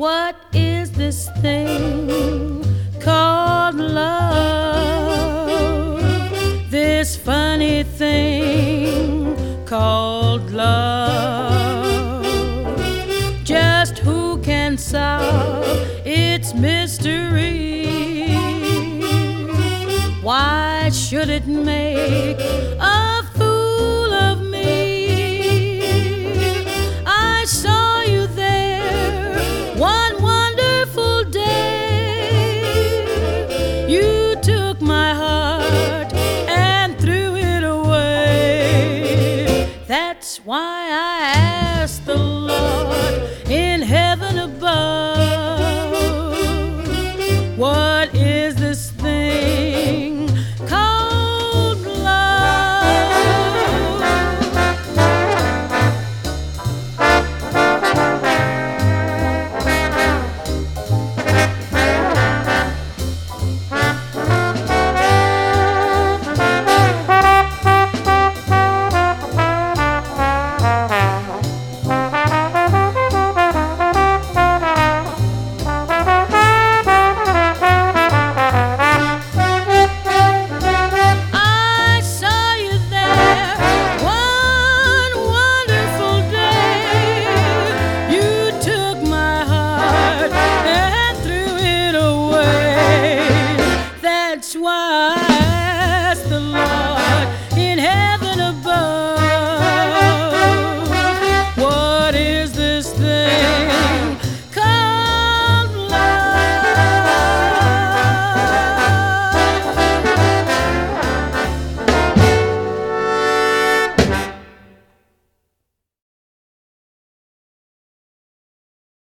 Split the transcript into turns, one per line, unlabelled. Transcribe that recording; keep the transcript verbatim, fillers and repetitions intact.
What is this thing called love? This funny thing called love. Just who can solve its mystery? Why should it make a fool of me? I saw you there one wonderful day. You took my heart and threw it away. That's why